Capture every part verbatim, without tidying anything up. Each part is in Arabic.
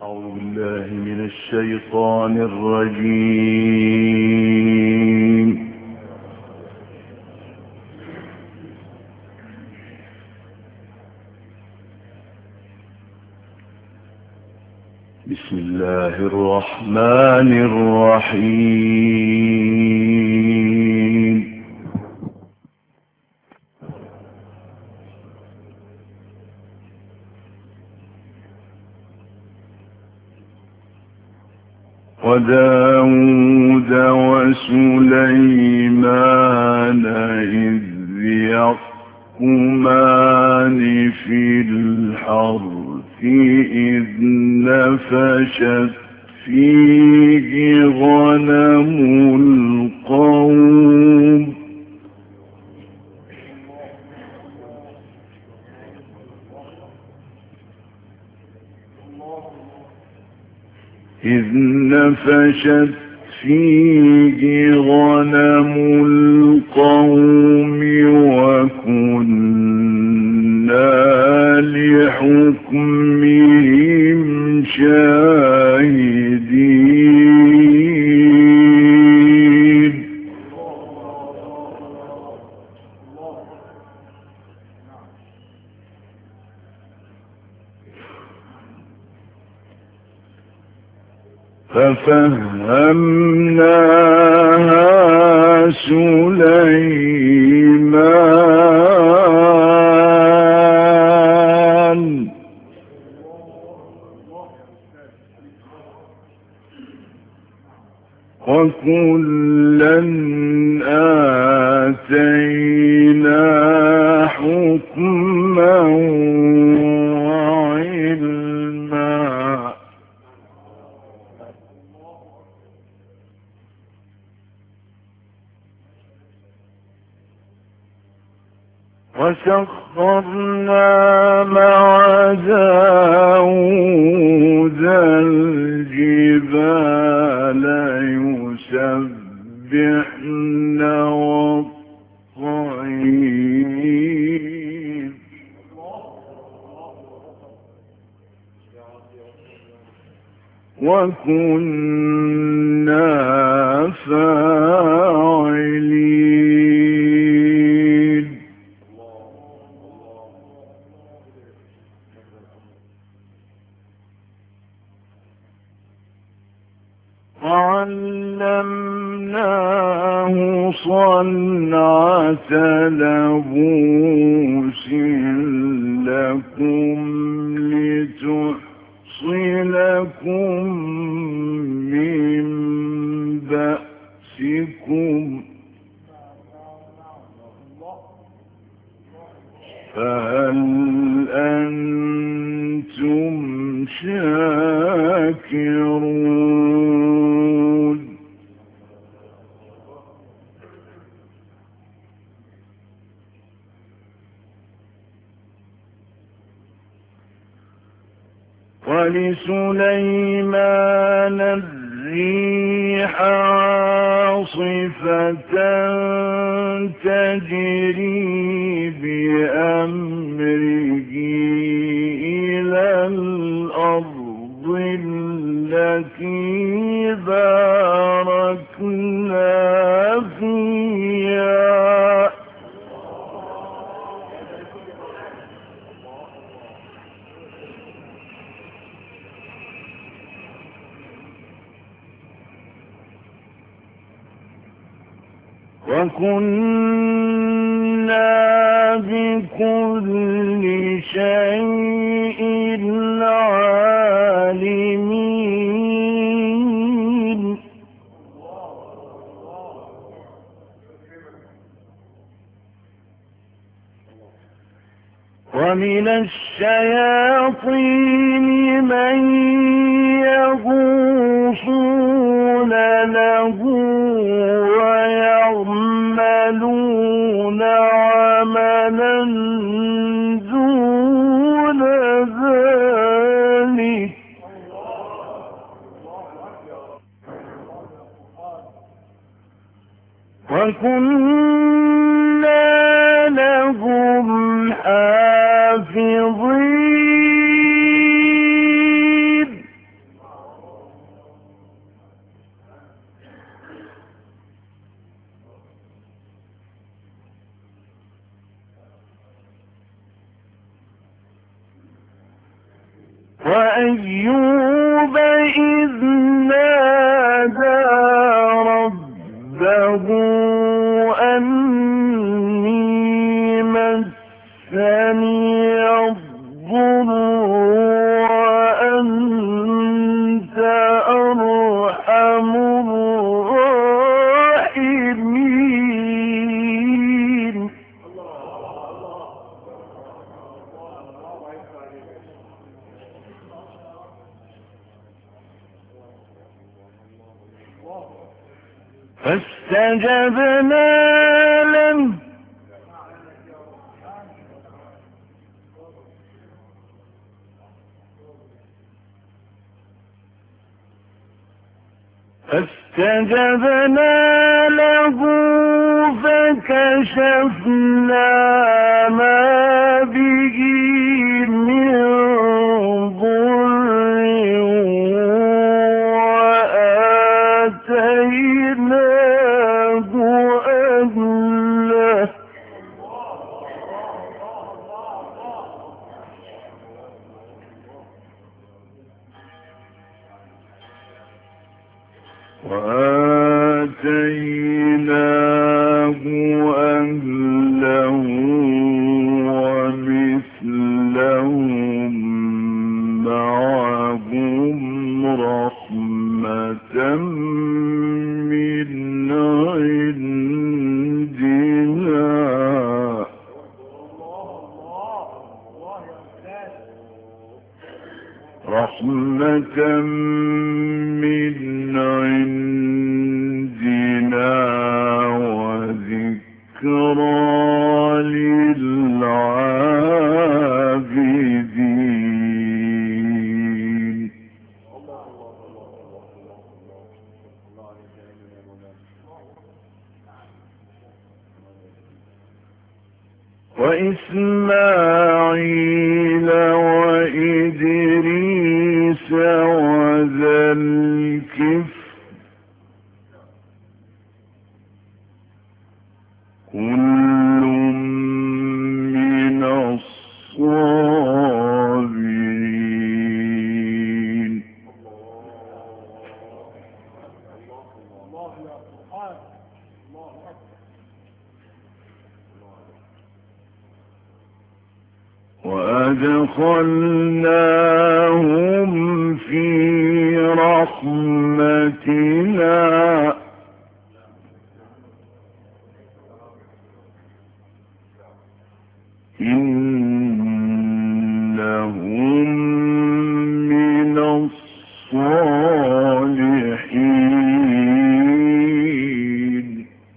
أعوذ بالله من الشيطان الرجيم. بسم الله الرحمن الرحيم. وداود وسليمان إذ يحكمان في الحرث إذ نفشت فيه غنم القوم إذ نفشت فيه غنم القوم وكنا لحكمهم شاهدين. ففهمناها سليمان وكلا آتينا حكما وعلما. وسخرنا مع داود الجبال يسبحن والطير وكنا فاعلين. وعلمناه صنعة لبوس لكم لتحصنكم من بأسكم فهل أنتم شاكرون؟ ولسليمان الريح عاصفة تجري بأمره إلى الأرض التي باركنا فيها وكنا بكل شيء عالمين. ومن الشياطين من يغوصون له ويعملون عملا دون ذلك وكنا لهم حافظين. أيوب إذ نادى ربه أني مسني الضر وأنت أرحم الراحمين. فاستجبنا له فاستجبنا له فكشفنا ما به من ضر وآتيناه أهله وآتيناه أهله ومثلهم معهم رحمة من عندنا رحمة من عندنا وذكرى للعابدين. وإسماعيل وإدريس وذا الكفل كل من الصابرين. وأدخلناهم في رحمتنا إنهم من الصالحين.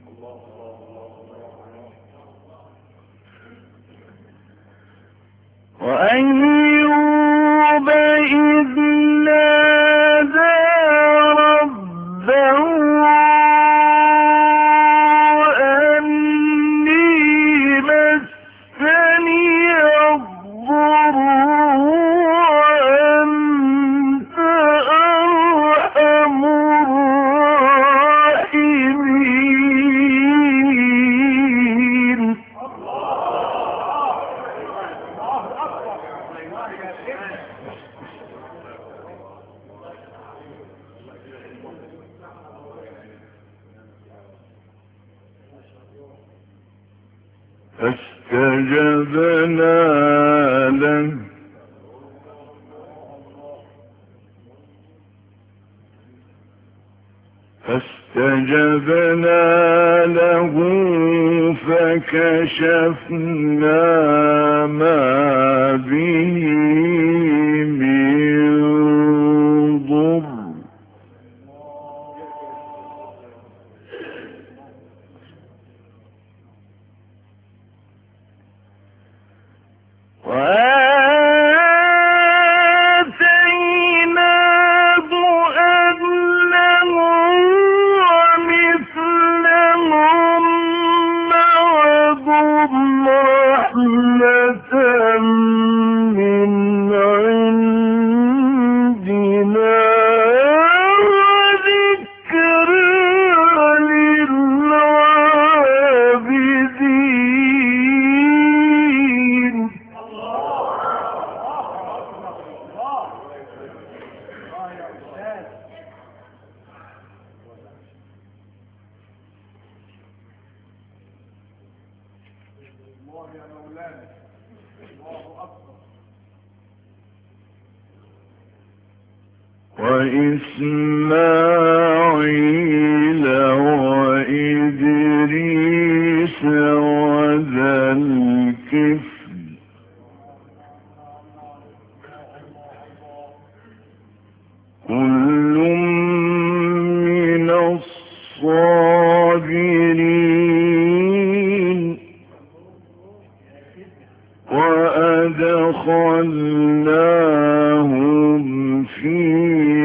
وأيوب إذ نادى ربه أني مسني الضر وأنت أرحم الراحمين. فاستجبنا له فاستجبنا له فكشفنا ما به من ضر وآتيناه أهله ومثلهم معهم رحمة من وإسماعيل وإدريس وذا الكفل كل من الصابرين وأدخلناهم في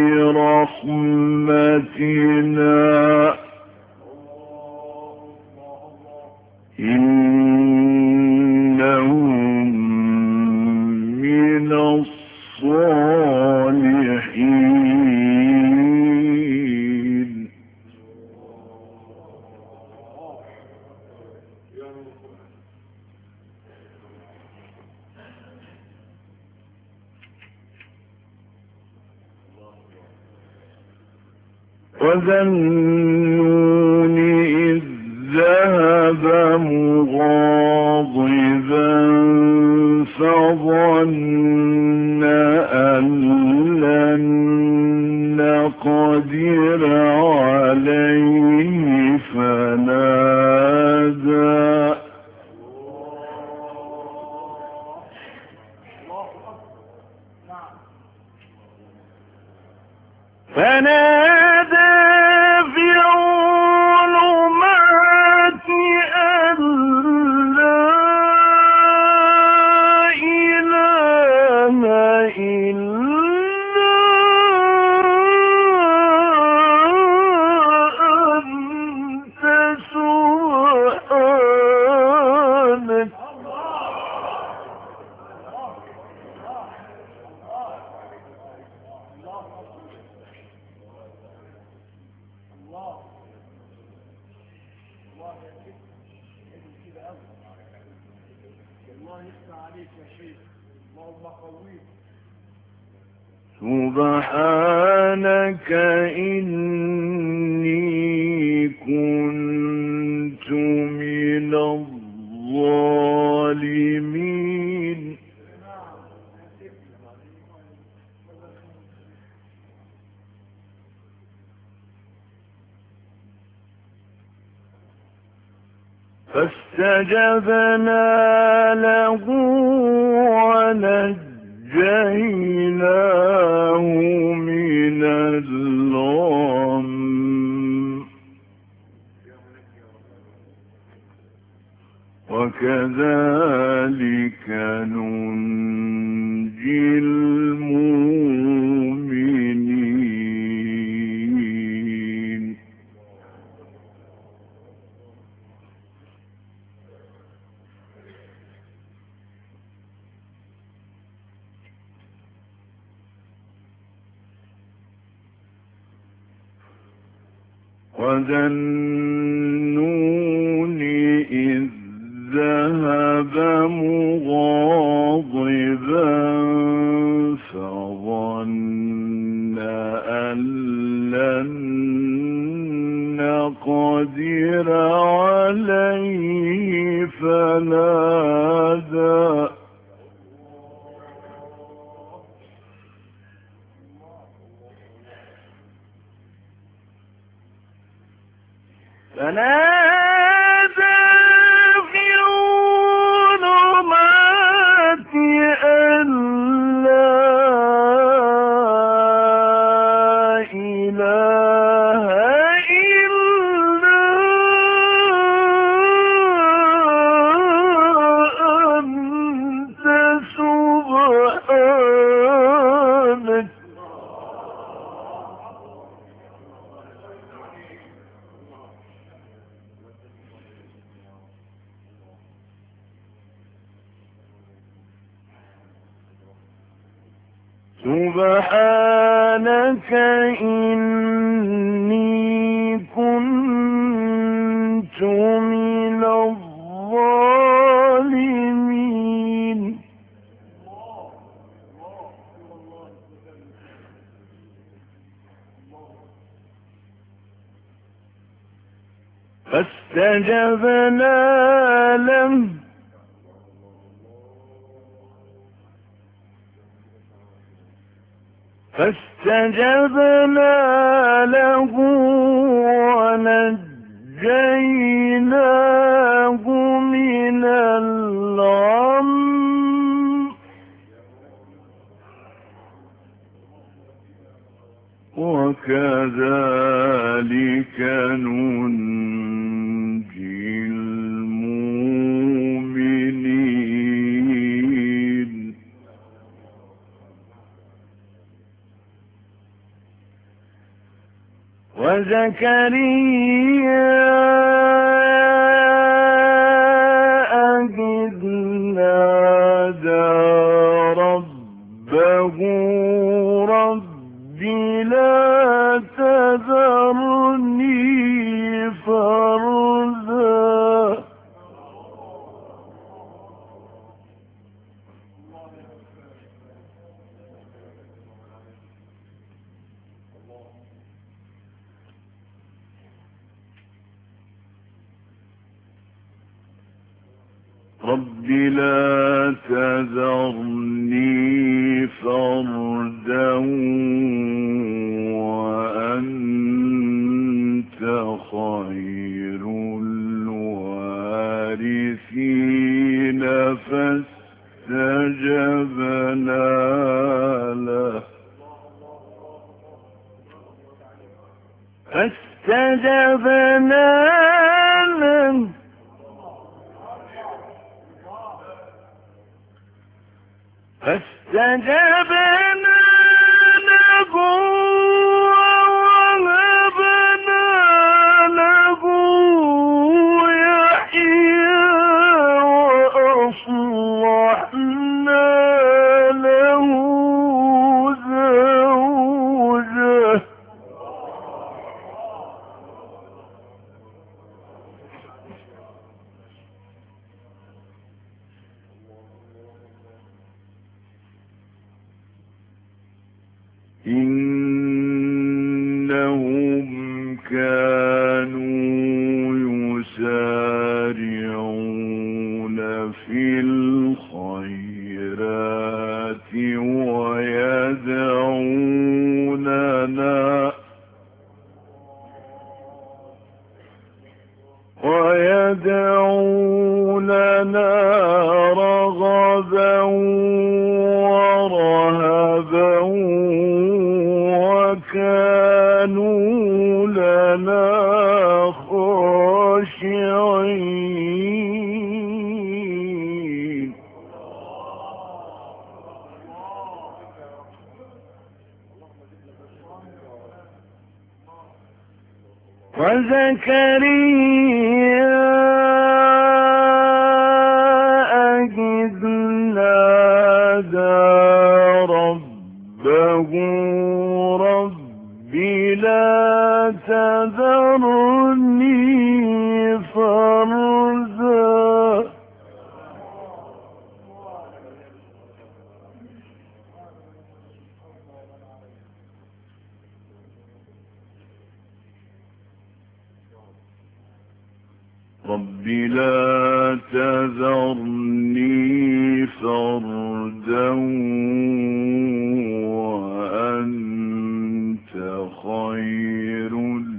رحمتنا إنهم من الصالحين. وذا النون إذ ذهب مغاضبا فظن أن لن نقدر عليه فنادى فنادى في الظلمات أن لا إله إلا أنت سبحانك سبحانك إني كنت من الظالمين. فاستجبنا له ونجيناه من الغم وكذلك ننجي المؤمنين. وذا النون إذ ذهب مغاضبا فظن أن لن نقدر عليه فنادى فنادى في الظلمات أن لا إله إلا أنت سبحانك سبحانك إني كنت من الظالمين. فاستجبنا له فاستجبنا له ونجيناه من الغم وكذلك ننجي المؤمنين وزكريا إذ نادى ربه رب لا تذرني فردا رب لا تذرني فردا وأنت خير الوارثين فاستجبنا له فاستجبنا له فاستجبنا له ووهبنا له يحيى وأصلحنا له زوجه إنهم كانوا يسارعون في الخيرات ويدعوننا ويدعوننا رغبا ورهبا وكانوا لنا خاشعين وزكريا إذ نادى ربه رب لا تذرني فردا رب لا تذرني فردا وأنت خير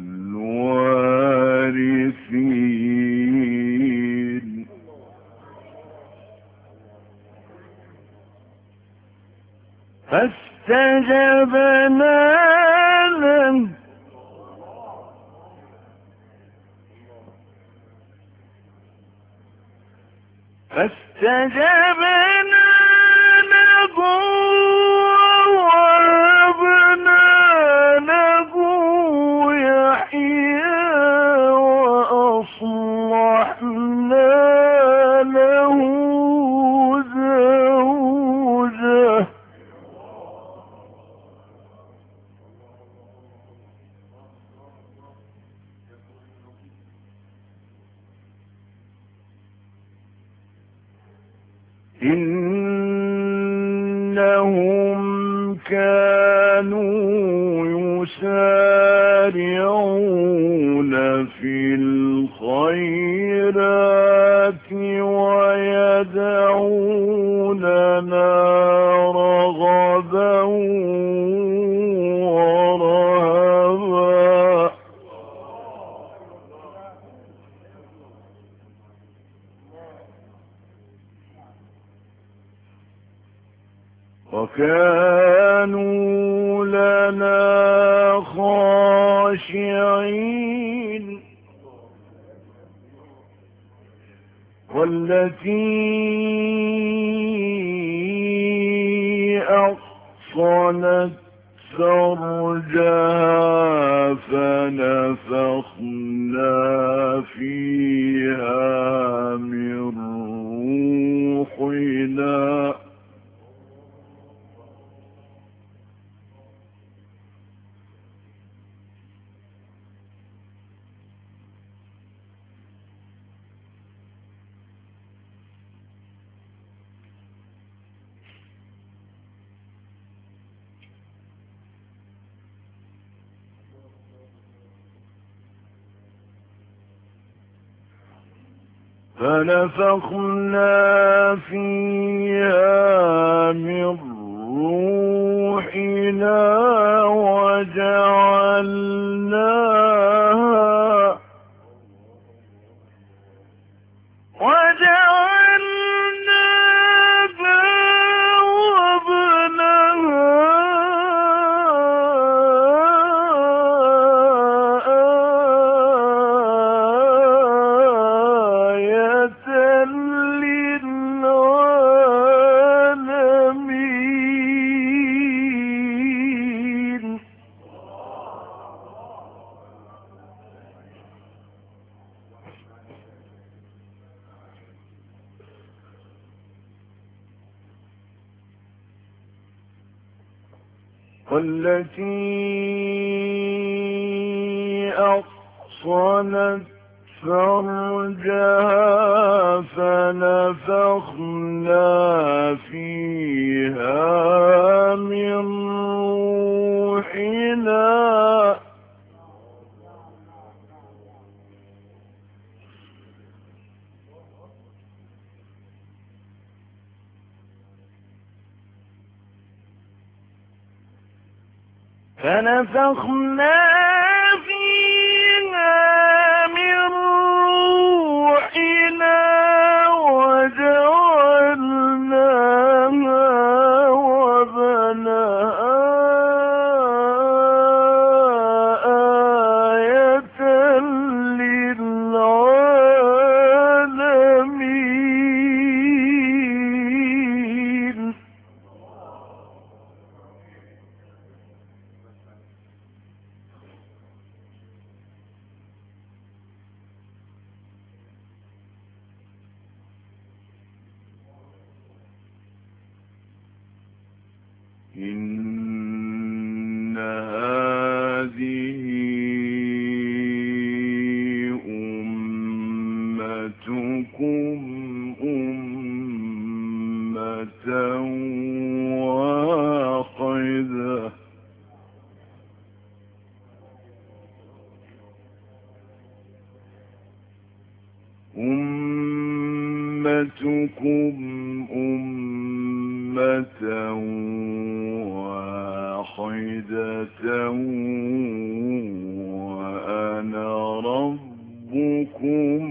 الوارثين فاستجبنا له فاستجبنا له ووهبنا له يحيى وأصلحنا له زوجه إنهم كانوا يسارعون في الخيرات ويدعوننا رغبا كانوا لنا خاشعين والتي أحصنت فرجها فنفخنا فيها من روحنا فنفخنا فيها من روحنا وجعلناها وجعلناها والتي أحصنت فرجها فنفخنا فيها من روحنا فنفخنا فيها من روحنا وجعلناها وبناها آية للعالمين إن هذه أمتكم أمة واحدة أمتكم أمة واحدة وأنا ربكم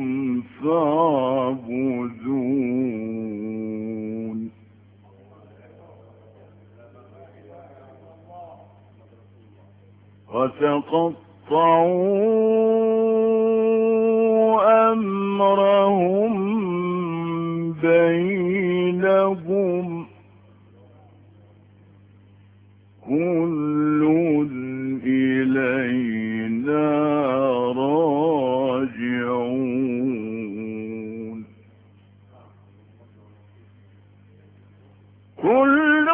فاعبدون وتقطعوا أمرهم بينهم كل إلينا راجعون كل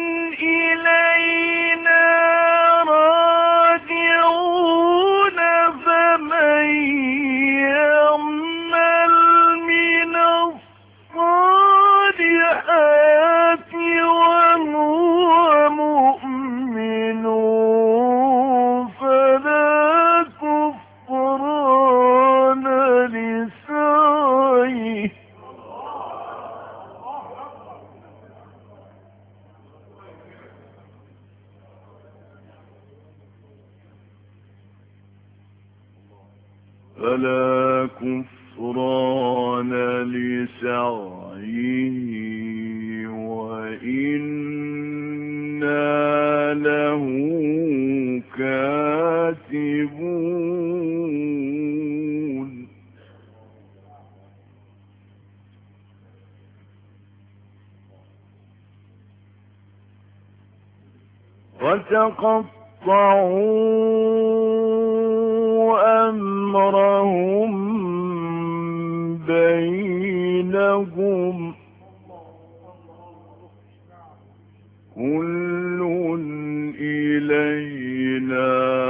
إلينا راجعون فمن يعمل من الصالحات وهو مؤمن فلا كفران لسعيه فلا كفران لسعيه وإنا وتقطعوا أمرهم بينهم كل إلينا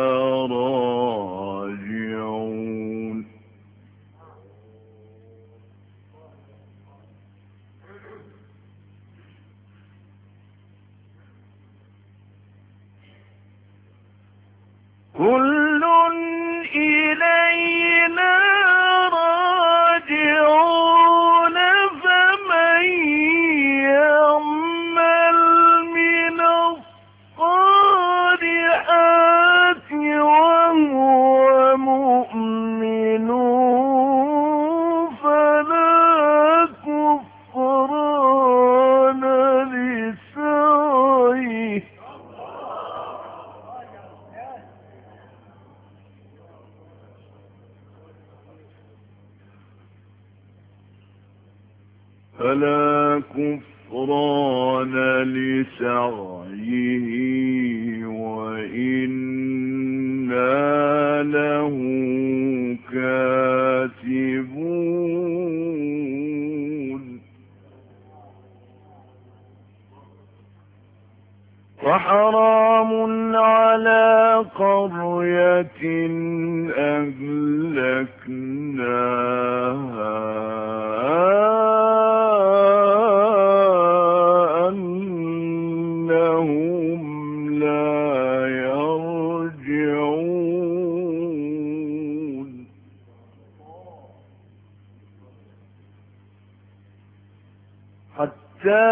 راجعون كل إلينا راجعون فمن يعمل من الصالحات وهو مؤمن فلا كفران لسعيه فلا كفران لسعيه وإنا له كاتبون وحرام على قرية أهلكناها أنهم لا يرجعون حتى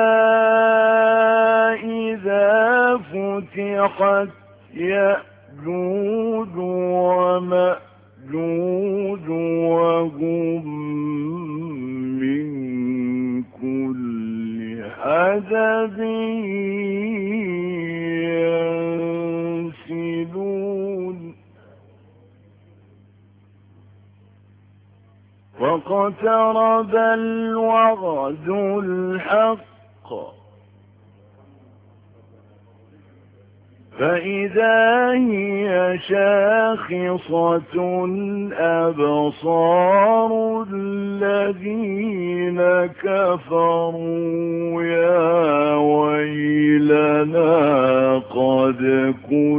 إذا فتحت يأجوج ومأجوج وهم من كل حدب ينسلون واقترب الوعد الحق فإذا هي شاخصة أبصار الذين كفروا يا ويلنا قد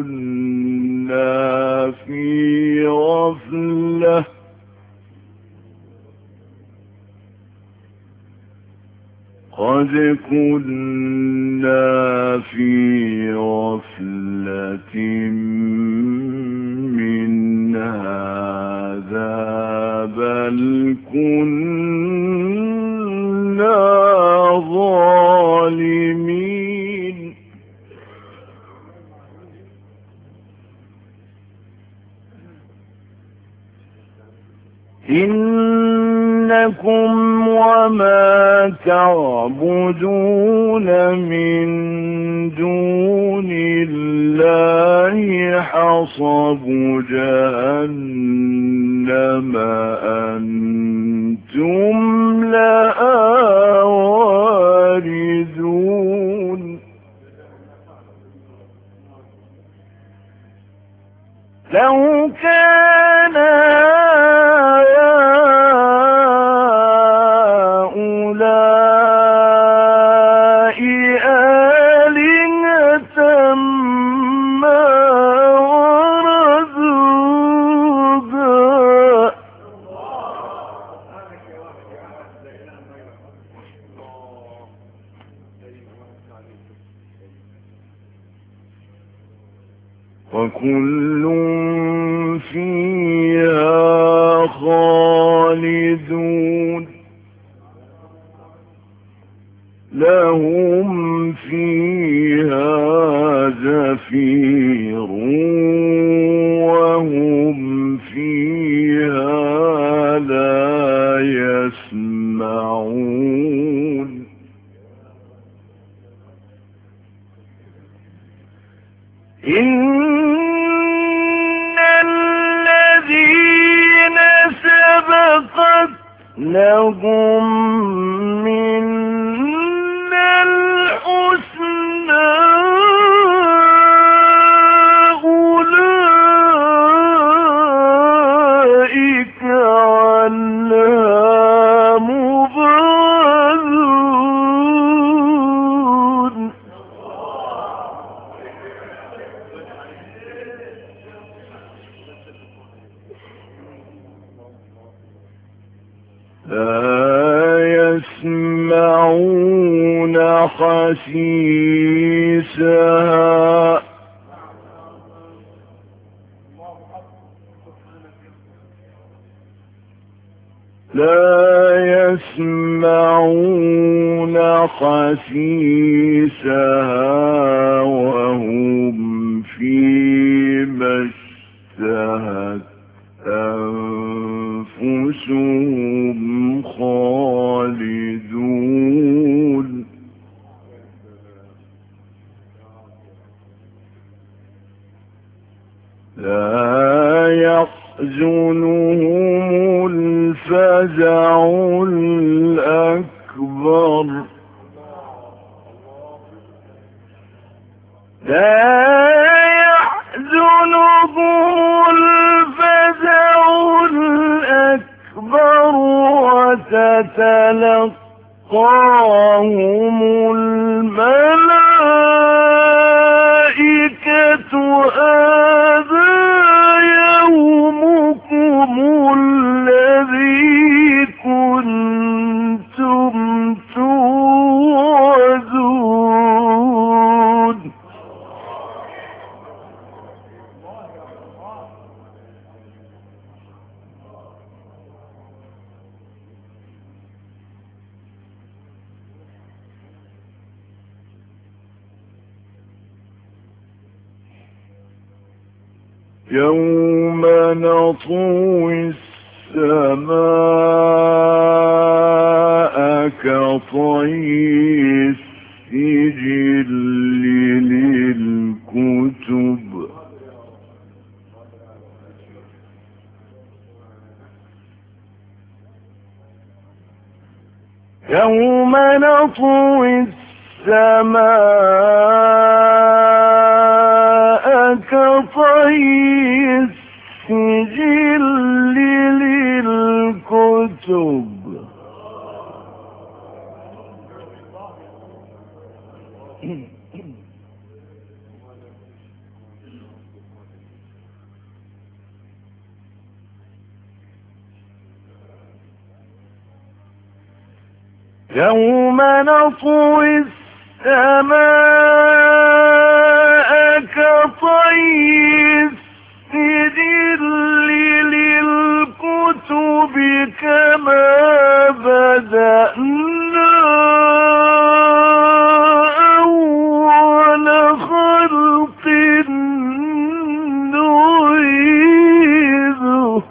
كنا في غفلة قد كنا في غفلة من هذا بل كنا ظالمين إنكم وما تعبدون من دون الله حصب جهنم أنتم لها واردون لو كان وكل فيها خالدون لهم فيها زفير وهم فيها لا يسمعون إن الذين سبقت لهم منا الحسنى لا يسمعون حسيسها لا يسمعون حسيسها وهم فيما اشتهت أنفسهم خالدون لا يحزنهم الفزع الأكبر لا يحزنهم الفزع الأكبر وتتلقاهم الملائكة هذا يومكم الذي كنتم توعدون يوم نطوي السماء كطي السجل للكتب يوم نطوي السماء كطي السجل للكتب يوم نطوي السماء كطي السجل للكتب كما بدأنا أول خلق نعيده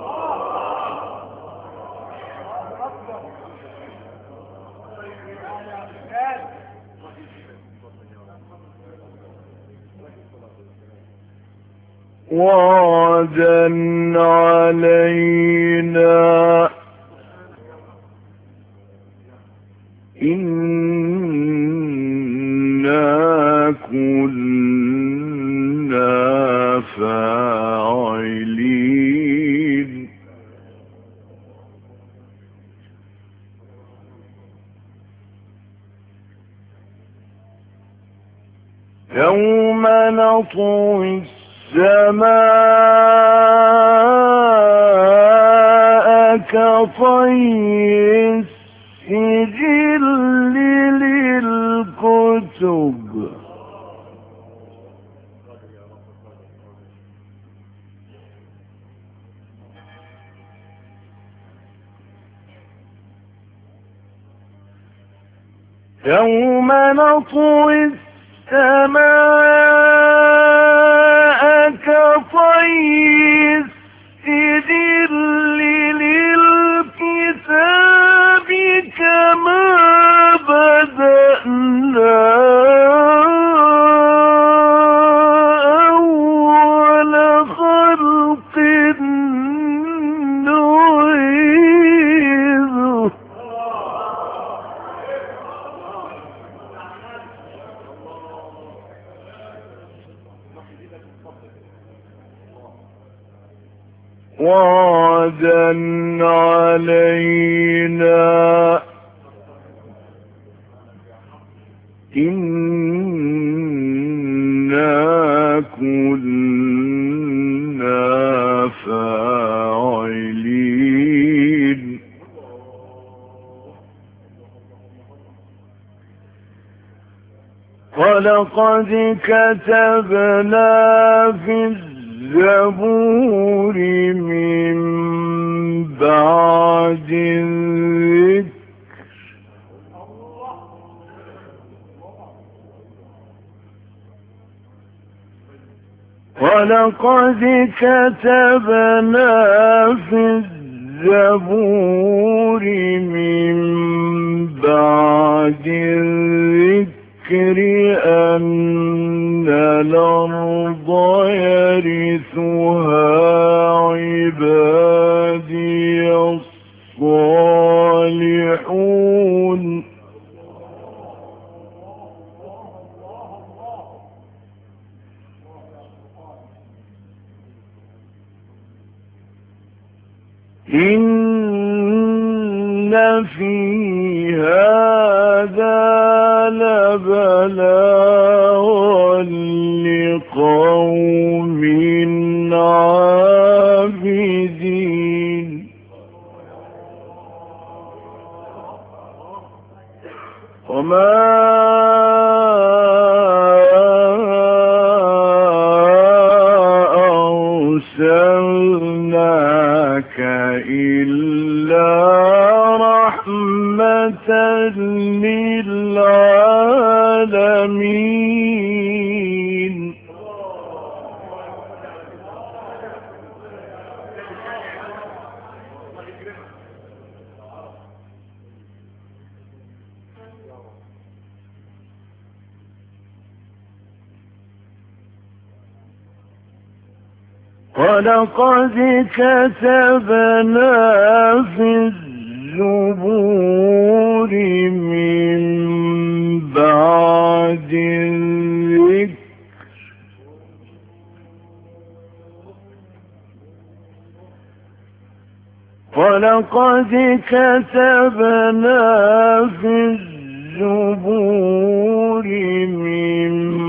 وعدا علينا إنا كنا فاعلين يوم نطوي السماء كطي السجل للكتب يوم نطوي السماء كطي السجل للكتاب كما بدأنا أول خلق نعيده وعدا علينا إنا كنا فاعلين ولقد كتبنا في الزبور من بعد الذكر ولقد كتبنا في الزبور من بعد الذكر أن الأرض يرثها عبادي الصالحون إن في هذا لبلاغا لقوم عابدين وما أرسلناك إلا رحمة للعالمين ولقد كتبنا في الزبور من بعد الذكر ولقد كتبنا في الزبور من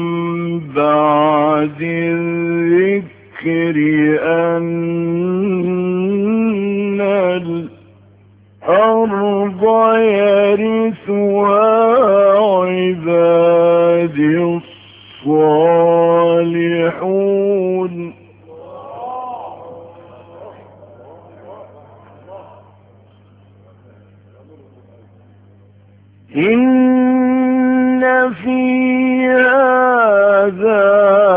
بعد الذكر أن الأرض يرثها عبادي الصالحون إن في هذا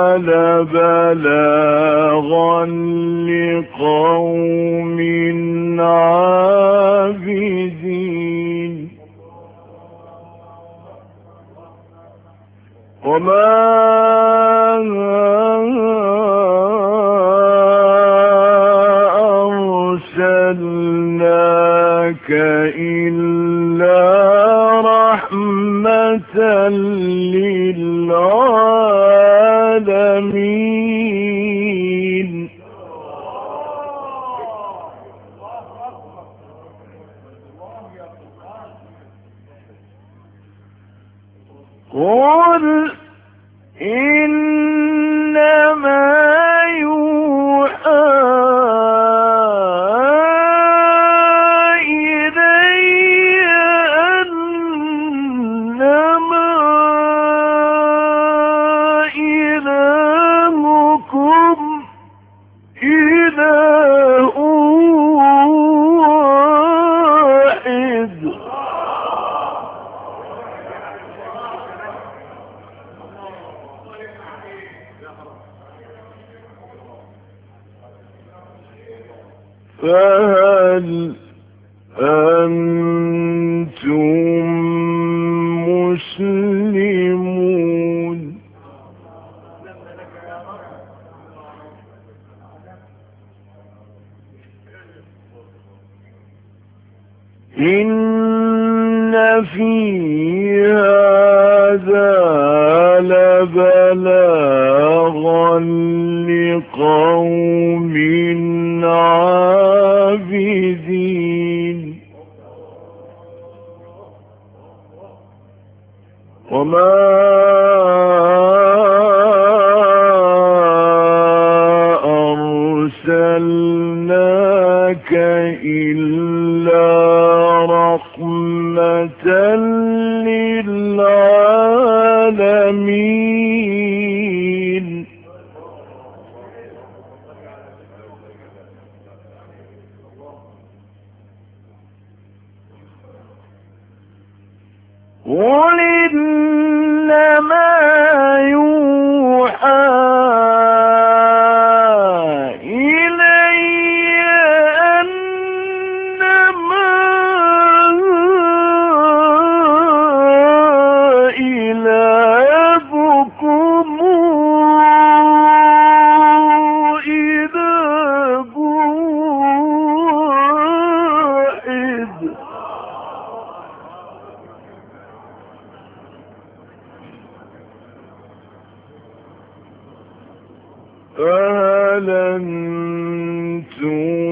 لبلاغا لقوم عابدين وما أرسلناك إلا رحمة للعالمين قل إنما يوحى إلي أنما إلهكم إله واحد فهل أنتم مسلمون إن في هذا لبلاغا لقوم عابدين وما أرسلناك إلا رحمة للعالمين قل إنما يوحى إلي أنما إلهكم إله واحد. فهل أنتم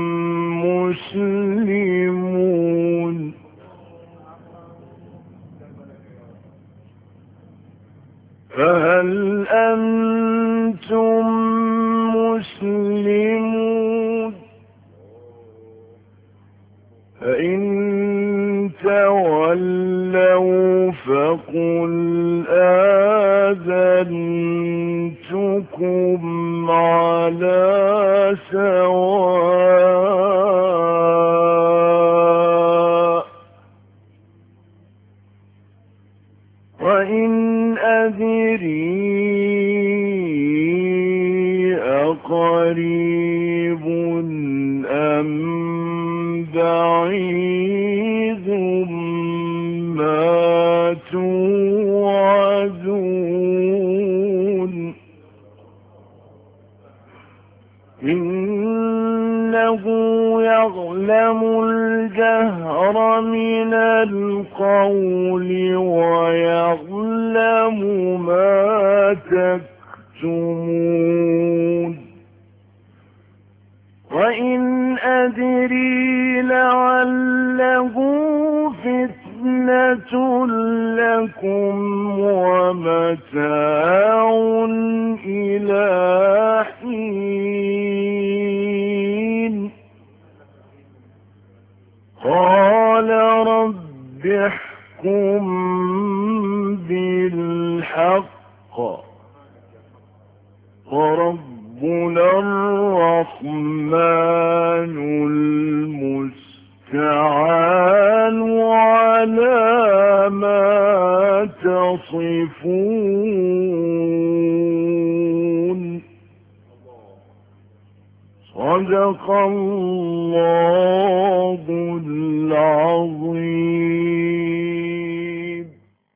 مسلمون؟ فهل أنتم مسلمون؟ فإن تولوا فقل آذنتكم على سواء. وإن أدري أقريب أم بعيد ما توعدون. إنه يعلم الجهر من القول ويعلم ما تكتمون. وإن أدري لعله فتنة لكم ومتاع إلى حين. قال رب احكم بالحق وربنا الرحمن المستعان على ما تصفون. صدق الله العظيم.